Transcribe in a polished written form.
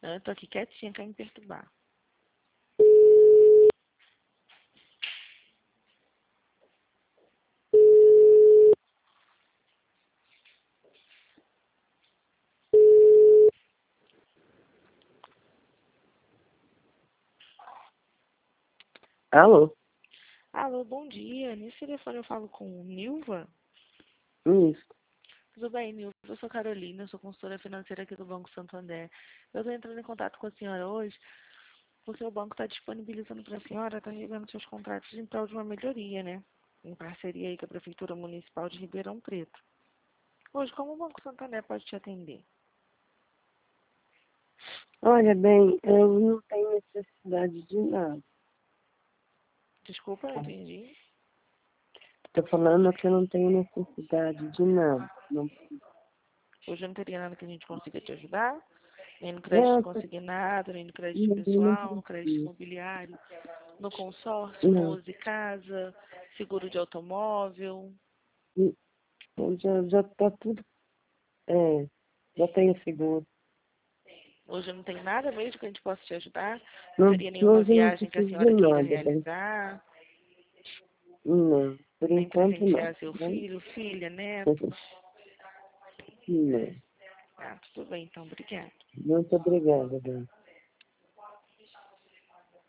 Eu tô aqui quietinha, quer me perturbar. Alô? Alô, bom dia. Nesse telefone eu falo com Nilva? Isso. Tudo bem, Nilva? Eu sou Carolina, eu sou consultora financeira aqui do Banco Santander. Eu estou entrando em contato com a senhora hoje porque o banco está disponibilizando para a senhora, está revendo seus contratos em prol de uma melhoria, né? Em parceria aí com a Prefeitura Municipal de Ribeirão Preto. Hoje, como o Banco Santander pode te atender? Olha, bem, eu não tenho necessidade de nada. Desculpa, não entendi. Estou falando que eu não tenho necessidade de nada. Não, Hoje não teria nada que a gente consiga te ajudar? Nem no crédito não, consignado, nem no crédito não, não pessoal, no crédito preciso. imobiliário, no consórcio, com Não, uso de casa, seguro de automóvel. já tá tudo, já tenho seguro. Hoje não tem nada mesmo que a gente possa te ajudar? Não Não, teria nenhuma hoje eu não viagem que a preciso de senhora queira nada, bem. realizar? Não, por Nem enquanto não. presentear seu Bem? filho, filha, neto? Não. Ah, tudo bem, então, obrigada. Muito obrigada, bem.